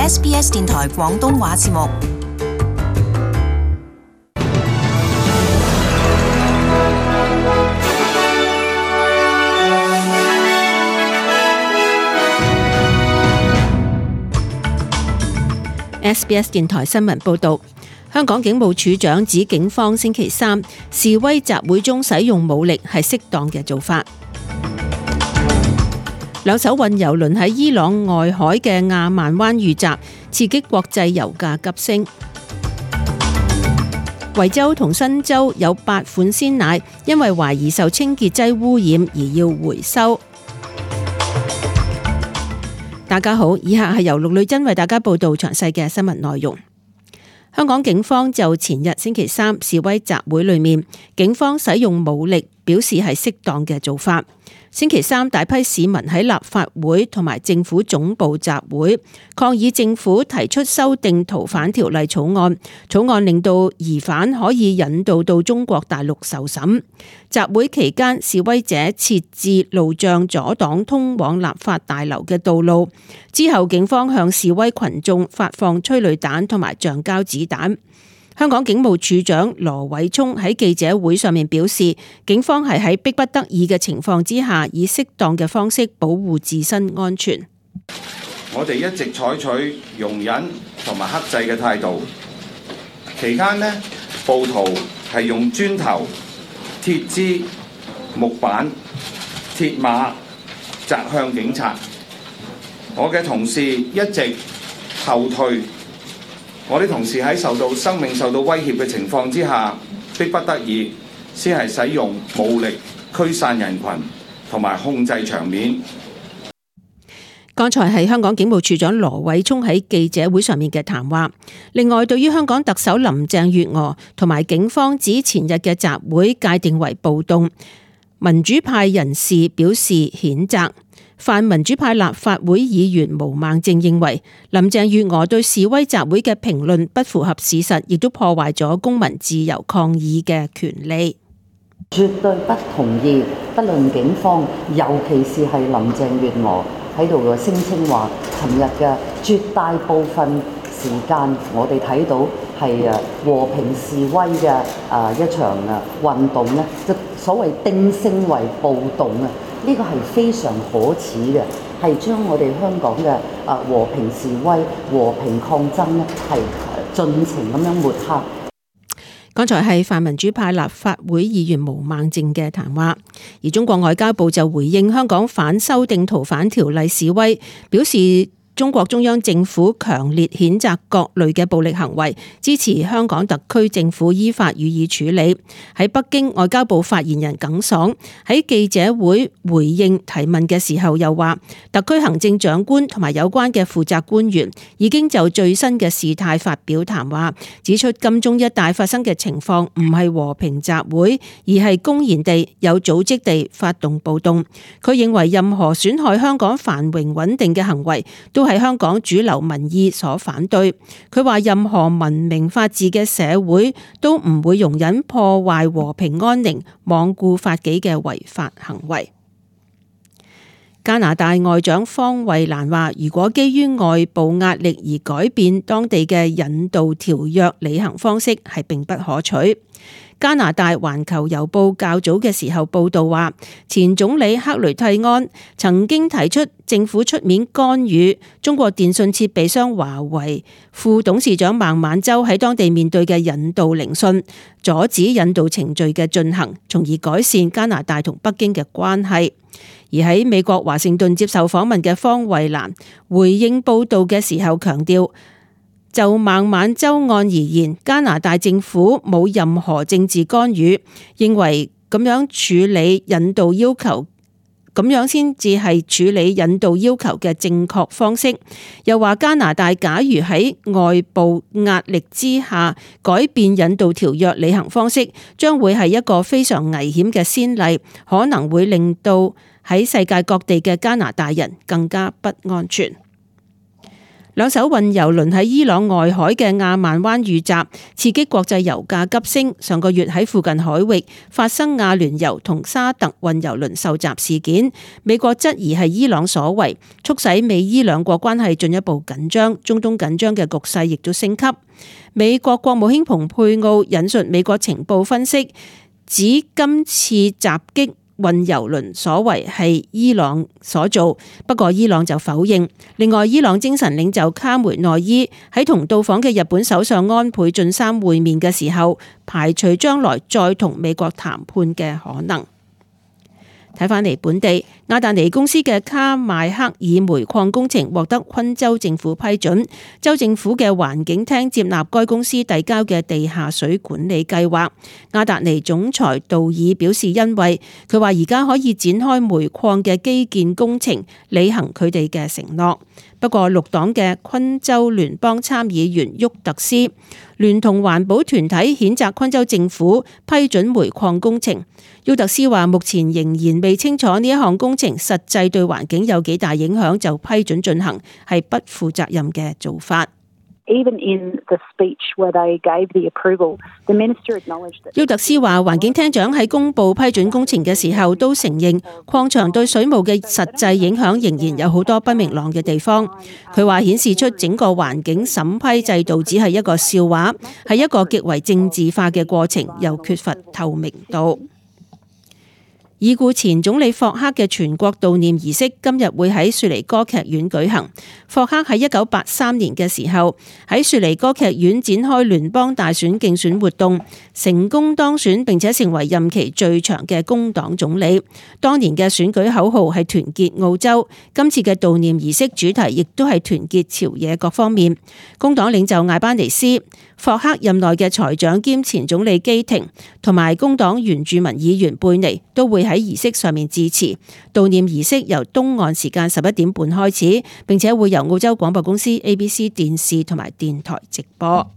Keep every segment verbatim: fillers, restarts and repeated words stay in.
S B S 電台廣東話節目。 S B S 電台新聞報道，香港警務處長指警方星期三示威集會中使用武力係適當嘅做法。兩艘運油輪喺伊朗外海嘅亞曼灣遇襲，刺激國際油價急升。維州同新州有八款鮮奶因為懷疑受清潔劑污染而要回收。大家好，以下係由陸女珍為大家報道詳細嘅新聞內容。香港警方就前日星期三示威集會裏面，警方使用武力表示係適當嘅做法。星期三大批市民喺立法會同埋政府總部集會，抗議政府提出修訂逃犯條例草案，草案令到疑犯可以引渡到中國大陸受審。集會期間，示威者設置路障阻擋通往立法大樓嘅道路，之後警方向示威群眾發放催淚彈同埋橡膠子彈。香港警務處長羅偉聰喺記者會上面表示，警方係喺迫不得已嘅情況之下，以適當嘅方式保護自身安全。 我哋一直採取容忍同埋克制嘅態度，期間呢，暴徒係用磚頭、鐵枝、木板、鐵馬擲向警察，我嘅同事一直後退。我啲同事喺受到生命受到威脅嘅情況之下，迫不得已先係使用武力驅散人群同埋控制場面。 剛才係香港警務處長羅偉聰喺記者會上面嘅談話。另外，對於香港特首林鄭月娥同埋警方指前日嘅集會界定為暴動，民主派人士表示譴責。泛民主派立法會議員毛孟靜認為，林鄭月娥對示威集會嘅評論不符合事實，亦都破壞咗公民自由抗議嘅權利。 絕對不同意，不論警方，尤其是係林鄭月娥喺度嘅聲稱話，尋日嘅絕大部分時間，我哋睇到係誒和平示威嘅誒一場誒運動咧，就所謂定性為暴動啊！呢個係非常可恥嘅，係將我哋香港嘅誒和平示威、和平抗爭咧，係盡情咁樣抹黑。 剛才係泛民主派立法會議員毛孟靜嘅談話，而中國外交部就回應香港反修訂逃犯條例示威，表示中國中央政府強烈譴責各類嘅暴力行為，支持香港特區政府依法予以處理。喺北京，外交部發言人耿爽喺記者會回應提問嘅時候又話，特區行政長官同埋有關嘅負責官員已經就最新嘅事態發表談話，指出金鐘一帶發生嘅情況唔係和平集會，而係公然地有組織地發動暴動。佢認為任何損害香港繁榮穩定嘅行為都係香港主流民意所反對。佢話任何文明法治嘅社會都唔會容忍破壞和平安寧、罔顧法紀嘅違法行為。加拿大外長方慧蘭話，如果基於外部壓力而改變當地嘅引渡條約履行方式，係並不可取。加拿大環球郵報較早嘅時候報道話，前總理克雷蒂安曾經提出政府出面干預中國電信設備商華為副董事長孟晚舟喺當地面對嘅引渡聆訊，阻止引渡程序嘅進行，從而改善加拿大同北京嘅關係。而喺美國華盛頓接受訪問嘅方慧蘭回應報道嘅時候強調，就孟晚舟案而言，加拿大政府冇任何政治干預，認為咁樣處理引渡要求，咁樣先至係處理引渡要求嘅正確方式。又話加拿大假如喺外部壓力之下改變引渡條約履行方式，將會係一個非常危險嘅先例，可能會令到喺世界各地嘅加拿大人更加不安全。 兩艘運油輪喺伊朗外海嘅亞曼灣遇襲，刺激國際油價急升。上個月喺附近海域發生亞聯酋同沙特運油輪受襲事件，美國質疑係伊朗所為，促使美伊兩國關係進一步緊張，中東緊張嘅局勢亦都升級。美國國務卿蓬佩奧引述美國情報分析，指今次襲擊運油輪所為係伊朗所做，不過伊朗就否認。另外，伊朗精神領袖卡梅內伊喺同到訪嘅日本首相安倍晉三會面嘅時候，排除將來再同美國談判嘅可能。睇返嚟本地，亞達尼公司嘅卡邁克爾煤礦工程獲得昆州政府批准，州政府嘅環境廳接納該公司遞交嘅地下水管理計劃。亞達尼總裁杜爾表示欣慰，佢話而家可以展開煤礦嘅基建工程，履行佢哋嘅承諾。不過綠黨嘅昆州聯邦參議員沃特斯聯同環保團體譴責昆州政府批准煤礦工程。沃特斯話目前仍然未清楚呢一項工程實際對環境有幾大影響就批准進行，係不負責任嘅做法。 Even in the speech where they gave the approval, the minister acknowledged that. 沃特斯話，環境廳長喺公布批准工程嘅時候，都承認礦場對水務嘅實際影響仍然有好多不明朗嘅地方。佢話顯示出整個環境審批制度只係一個笑話，係一個極為政治化嘅過程，又缺乏透明度。已故前總理霍克嘅全國悼念儀式今日會喺雪梨歌劇院舉行。霍克喺一九八三年嘅時候喺雪梨歌劇院展開聯邦大選競選活動，成功當選並且成為任期最長嘅工黨總理。當年嘅選舉口號係團結澳洲，今次嘅悼念儀式主題亦都係團結朝野各方面。工黨領袖艾班尼斯、霍克任內嘅財長兼前總理基廷同埋工黨原住民議員貝尼都會喺儀式上面致辭。悼念儀式由東岸時間十一點半開始，並且會由澳洲廣播公司 A B C 電視同埋電台直播。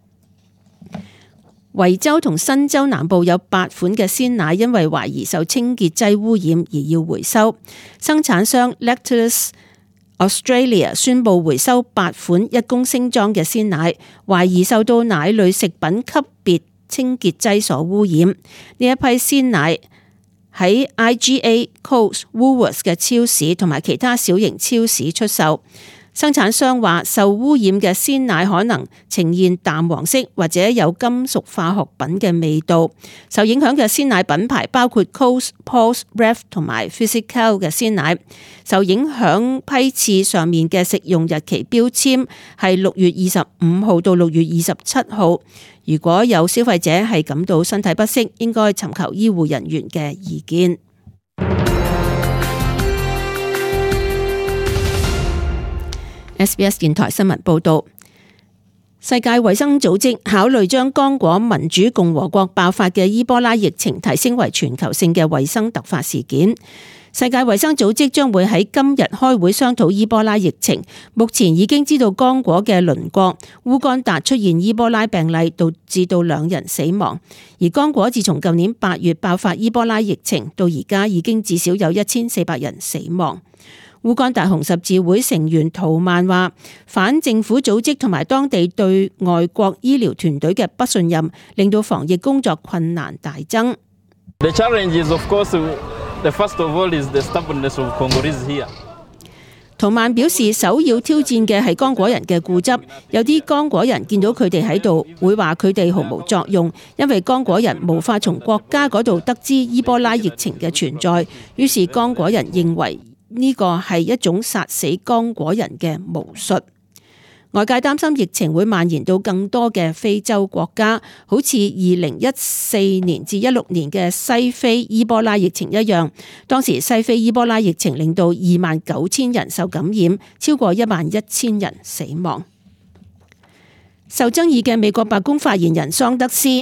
維州同新州南部有八款嘅鮮奶因為懷疑受清潔劑污染而要回收，生產商 Lactalis Australia 宣布回收八款一公升裝嘅鮮奶，懷疑受到奶類食品級別清潔劑所污染。呢一批鮮奶喺 I G A、Coles、Woolworths 嘅超市同埋其他小型超市出售。生產商話受污染嘅鮮奶可能呈現淡黃色或者有金屬化學品嘅味道。受影響嘅鮮奶品牌包括 Coles、Pulse、Ref 同埋 Physical 嘅鮮奶。受影響批次上面嘅食用日期標籤係六月二十五號到六月二十七號。如果有消費者係感到身體不適，應該尋求醫護人員嘅意見。S B S 電台新聞報道，世界衛生組織考慮將剛果民主共和國爆發嘅伊波拉疫情提升為全球性嘅衛生突發事件。世界衛生組織將會喺今日開會商討伊波拉疫情。目前已經知道剛果嘅鄰國烏干達出現伊波拉病例，導致到兩人死亡。而剛果自從舊年八月爆發伊波拉疫情到而家，已經至少有一千四百人死亡。烏干達紅十字會成員圖曼話，反政府組織同埋當地對外國醫療團隊嘅不信任，令到防疫工作困難大增。 The challenge is, of course, the first of all is the stubbornness of Congolese here. 圖曼表示，首要挑戰嘅係剛果人嘅固執。有啲剛果人見到佢哋喺度，會話佢哋毫無作用，因為剛果人無法從國家嗰度得知伊波拉疫情嘅存在。於是剛果人認為呢個係一種殺死剛果人嘅巫術。外界擔心疫情會蔓延到更多嘅非洲國家，好似二零一四年至一六年嘅西非伊波拉疫情一樣。當時西非伊波拉疫情令到二萬九千人受感染，超過一萬一千人死亡。受爭議嘅美國白宮發言人桑德斯，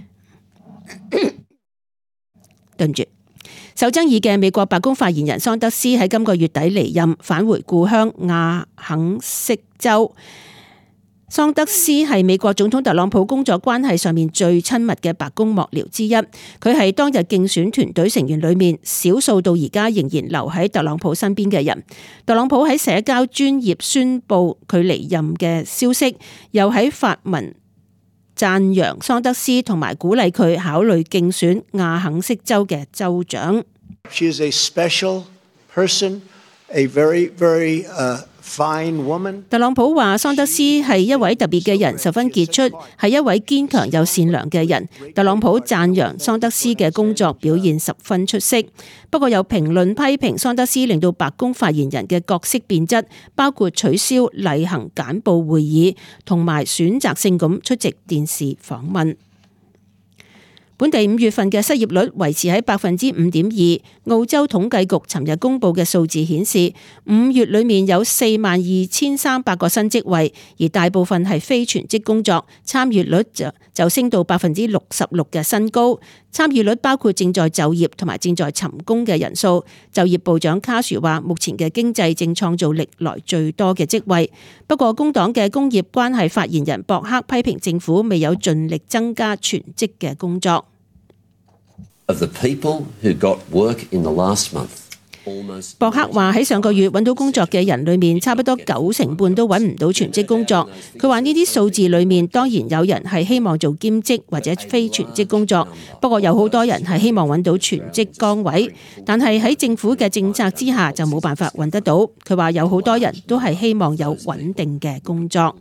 對唔住。受爭議嘅美國白宮發言人桑德斯喺今個月底離任，返回故鄉亞肯色州。 桑德斯係美國總統特朗普工作關係上面最親密嘅白宮幕僚之一，佢係當日競選團隊成員裏面少數到而家仍然留喺特朗普身邊嘅人。特朗普喺社交專頁宣布佢離任嘅消息，又喺發文讚揚桑德斯同埋鼓勵佢考慮競選亞肯色州嘅州長。 She is a special person, a very, very, uh Fine woman. 特朗普話桑德斯係一位特別嘅人，十分傑出，係一位堅強又善良嘅人。特朗普讚揚桑德斯嘅工作表現十分出色。不過有評論批評桑德斯令到白宮發言人嘅角色變質，包括取消例行簡報會議，同埋選擇性咁出席電視訪問。本地五月份嘅失業率維持喺百分之五點二。澳洲統計局尋日公布嘅數字顯示，五月裏面有四萬二千三百個新職位，而大部分係非全職工作，參與率就就升到百分之六十六嘅新高。參與率包括正在就業同埋正在尋工嘅人數。就業部長卡殊話，目前嘅經濟正創造歷來最多嘅職位。不過工黨嘅工業關係發言人博克批評政府未有盡力增加全職嘅工作。 Of the people who got work in the last month, 博克話喺上個月揾到工作嘅人裏面，差不多九成半都揾唔到全職工作。佢話呢啲數字裏面當然有人係希望做兼職或者非全職工作，不過有好多人係希望揾到全職崗位，但係喺政府嘅政策之下就冇辦法揾得到。佢話有好多人都係希望有穩定嘅工作。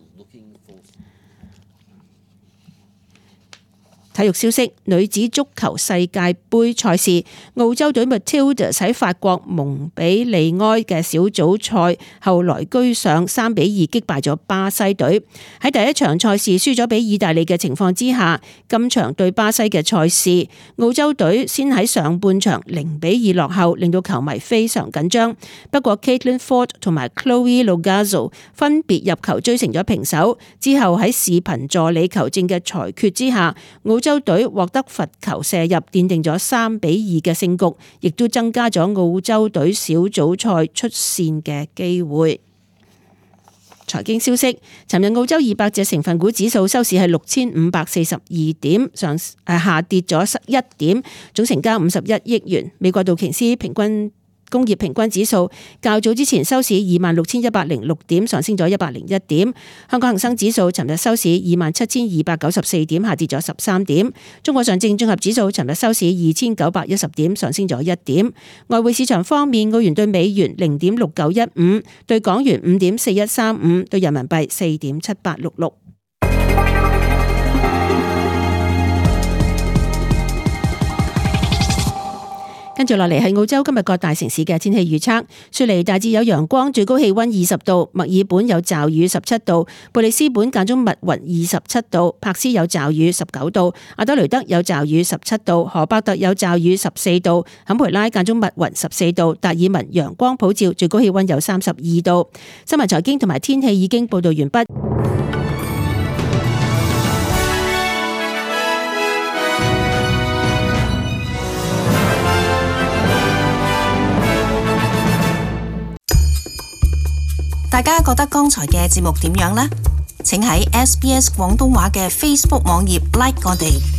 體育消息：女子足球世界盃賽事，澳洲隊 Matildas 喺法國蒙彼利埃嘅小組賽後來居上三比二擊敗咗巴西隊。喺第一場賽事輸咗俾意大利嘅情況之下，今場對巴西嘅賽事，澳洲隊先喺上半場零比二落後，令到球迷非常緊張。不過 Caitlin Foord 同埋 Chloe Lorenzo 分別入球追成咗平手，之後喺視頻助理球證嘅裁決之下，澳澳洲隊獲得罰球射入，奠定咗三比二嘅勝局，亦都增加咗澳洲隊小組賽出線嘅機會。財經消息：尋日澳洲二百隻成分股指數收市係六千五百四十二點，上誒下跌咗一點，總成交五十一億元。美國道瓊斯平均工業平均指數較早之前收市二萬六千一百零六點，上升咗一百零一點。香港恒生指數尋日收市二萬七千二百九十四點，下跌咗十三點。中國上證綜合指數尋日收市二千九百一十點，上升咗一點。外匯市場方面，澳元對美元零點六九一五，對港元五點四一三五，對人民幣四點七八六六。跟住落嚟係澳洲今日各大城市嘅天氣預測。雪梨大致有陽光，最高氣溫二十度；墨爾本有驟雨十七度；貝里斯本間中密雲二十七度；柏斯有驟雨十九度；阿德雷德有驟雨十七度；荷伯特有驟雨十四度；坎培拉間中密雲十四度；達爾文陽光普照，最高氣溫有三十二度。新聞財經同埋天氣已經報道完畢。 大家覺得剛才嘅節目點樣呢？請喺 S B S 廣東話嘅 Facebook 網頁 like 我哋。